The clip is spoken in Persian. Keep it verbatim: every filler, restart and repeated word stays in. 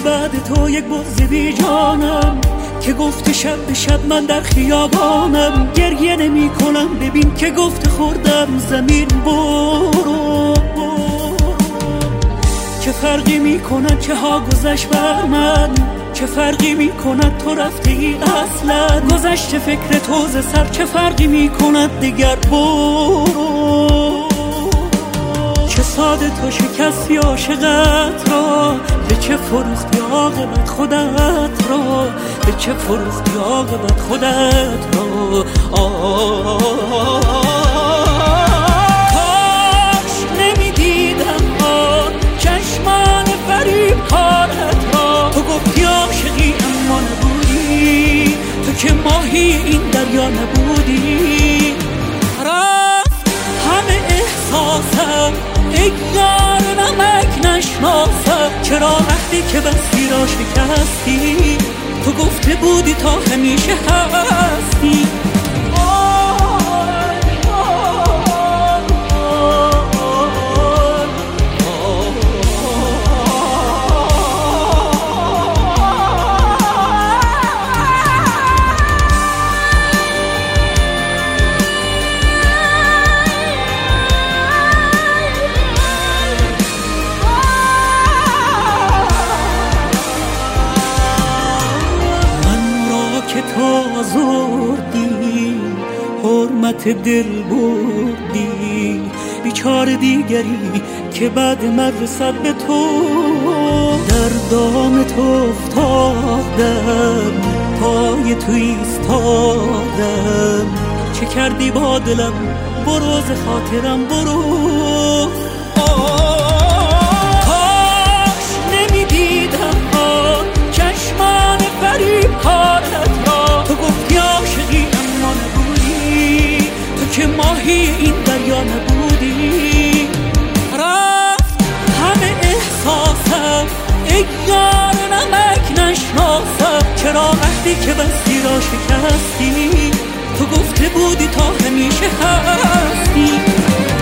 بعد تو یک بغض بی جانم که گفته شب به شب من در خیابانم. گریه نمی کنم ببین که گفته خوردم زمین برو. چه فرقی می کند چه ها گذشت بر من، چه فرقی می کند تو رفته ای اصلا. گذشت فکر تو ز سر چه فرقی می کند دیگر برو. چه ساده تو شکستی عاشقت را، به چه فروختی عاقبت خودت را، به چه فروختی عاقبت خودت را. کاش نمیدیدم آن چشمان فریب کارت را. تو گفتی عاشقی اما نبودی، تو که ماهی این دریا نبودی. رفت همه احساسم ای یار نمک نشناسم. چرا وقتی که بستی را شکستی، تو گفته بودی تا همیشه هستی. که تو آزردی حرمت دل بردی، بیچاره دیگری که بعد من رسد به تو. در دام تو افتادم پای تو ایستادم. چه کردی با دلم برو ز خاطرم برو. کاش نمیدیدم آن چشمان فریب کارت را. تو گفتی عاشقی اما نبودی، تو که ماهی این دریا نبودی. رفت همه احساسم ای یار نمک نشناسم. چرا وقتی که بستی را شکستی، تو گفته بودی تا همیشه هستی.